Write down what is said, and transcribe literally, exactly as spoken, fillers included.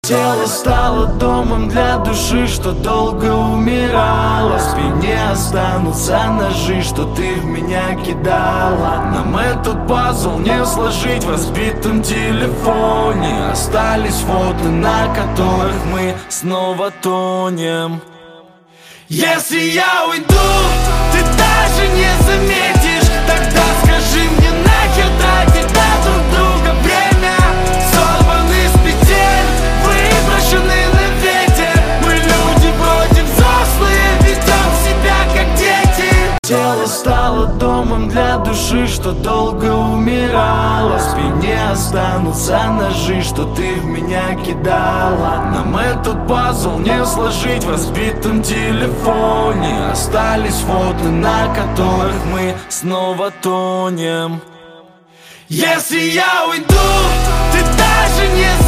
Тело стало домом для души, что долго умирала. В спине останутся ножи, что ты в меня кидала. Нам этот пазл не сложить в разбитом телефоне. Остались фото, на которых мы снова тонем. Если я уйду, ты даже не заметишь. Тогда скажи мне, нахер тратить на друг друга время. Сорваны с петель, выброшены на ветер. Мы люди вроде взрослые, ведем себя как дети. Тело стало домом для души, что долго умирала. В спине останутся ножи, что ты в меня кидала. Нам этот пазл не сложить в разбитом телефоне. Остались фото, на которых мы снова тонем. Если я уйду, ты даже не